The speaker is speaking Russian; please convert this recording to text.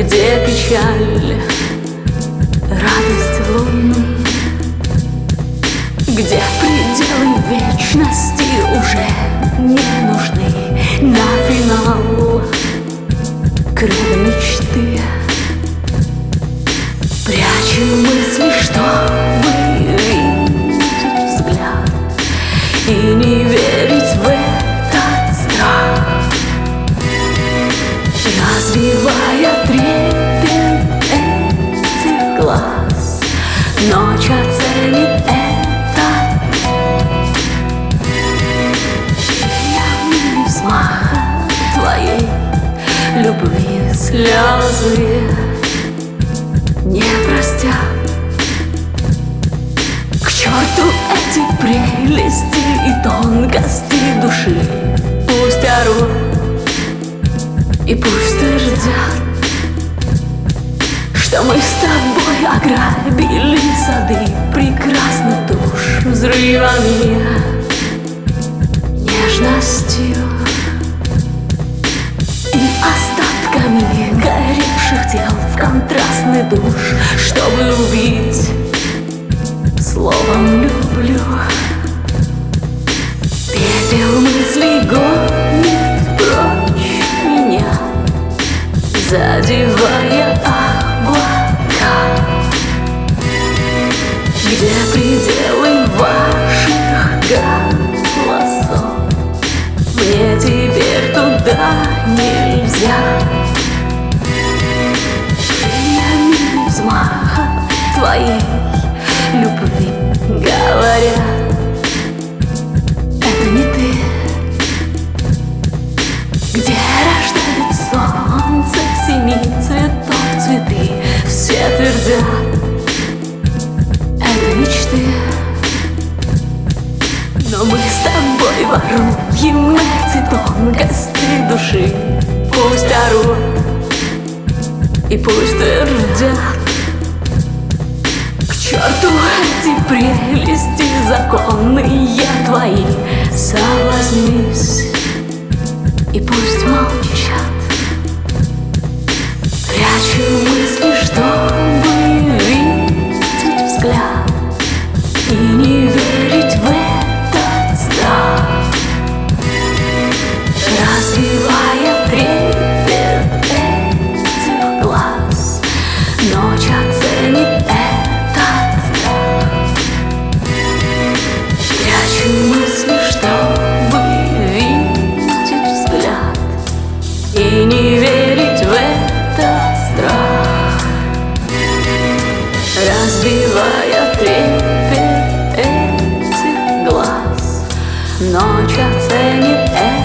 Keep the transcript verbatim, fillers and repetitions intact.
где печаль, радость луны, где пределы вечности уже не нужны. На финал кредо мечты прячу мысли, чтобы видеть взгляд и не верить в этот страх, развивая трепет этих глаз. Ночь оценит это явный взмах твоей любви. Слезы не простят. К черту эти прелести и тонкости души. Пусть орут и пусть твердят, что мы с тобой ограбили сады прекрасных душ взрывами, нежностью и остатками горевших тел в контрастный душ, чтобы убить словом «люблю». Пепел мыслей гонит прочь меня, задевая облака, где пределы ваших голосов. Мне теперь туда нельзя. Крыльями взмаха твоей любви говорят, это не ты. Где рождает солнце семи цветов цветы, все твердят, это мечты. Но мы с тобой воруем эти тонкости души. Пусть орут и пусть твердят, к черту эти прелести законные твои. Соблазнись и пусть молчат. Прячу мысли, чтобы видеть взгляд и не верить в этот страх, развивая трепет этих глаз. Ночь оценит этот страх. Прячу мысли, чтобы видеть взгляд и не верить в этот страх, разбивая трепет этих глаз. Ночь оценит это.